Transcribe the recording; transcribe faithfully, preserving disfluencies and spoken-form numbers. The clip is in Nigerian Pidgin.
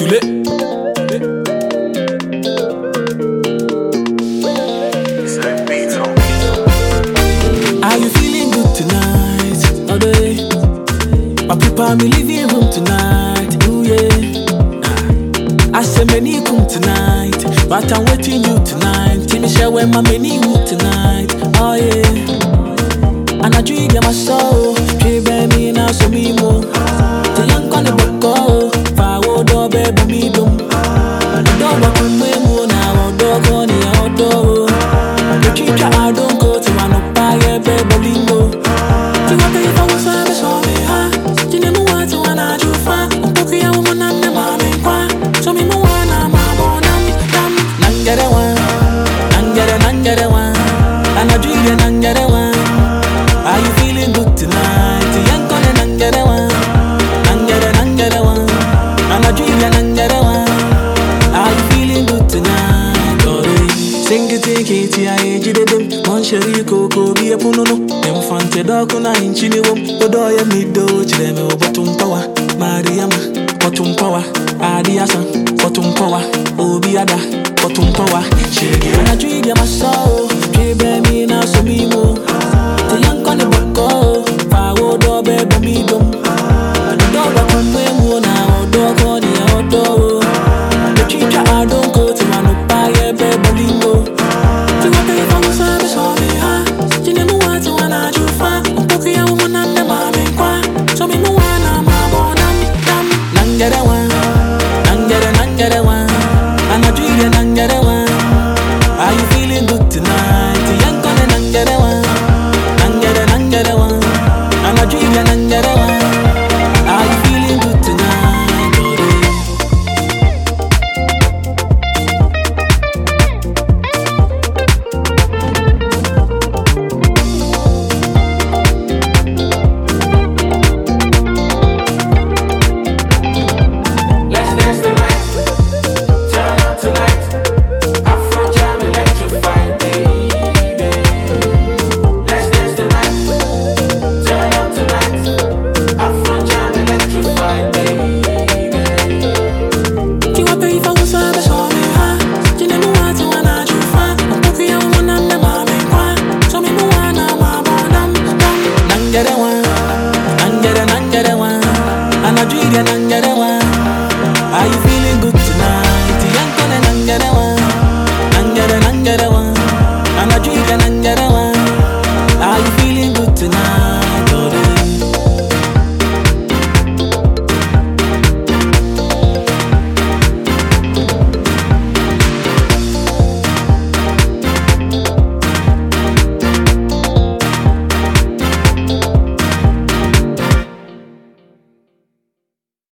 Lit. Are you feeling good tonight? Oh, day. My people, I'm in living room tonight. Ooh, yeah. Ah. I say many come tonight, but I'm waiting you tonight. Tell me share when my many move tonight. Oh, yeah. And I drink my soul. She bear me now, so me more. The young on the book, fire wood or baby me dum. The dog up in my moon now, dog on the outdoor. The teacher, I don't go to one of buy a baby lingo. You want to if I was a so me, ha? You never want to one I do far. I'm talking a woman and the mommy, so me more one, I'm a bonum. Nangere one, Nangere, Nangere one, and I drink and Nangere one. Are you feeling good tonight? Young gonna Nangere one, Nangere, Nangere one, and I drink and Nangere one. Are you feeling good tonight? Oh, sing it, take it, yeah, you did them. Mon chéri, coco, be a punono. Them fante dog on a inch in the room. Odo ya mido, chile me bottom power. Mariama, bottom power. Adiasa, bottom power. Obiada, bottom power. Shake it, and I drink ya my soul. Drive me now, so me more. The young on the bucko, power door, baby, me dum. The dog up on my moon now, dog on the outdoor. The teacher, I don't go to one of buy a baby lingo. You want to if I was a so me, ha? You never want to one I do far. I'm talking a woman and the mommy, so me more one, I'm a bonum. Nangere one, Nangere, Nangere one, and I drink and Nangere one. Are you feeling good tonight? Young gonna Nangere one, Nangere, Nangere one, and I drink and Nangere one.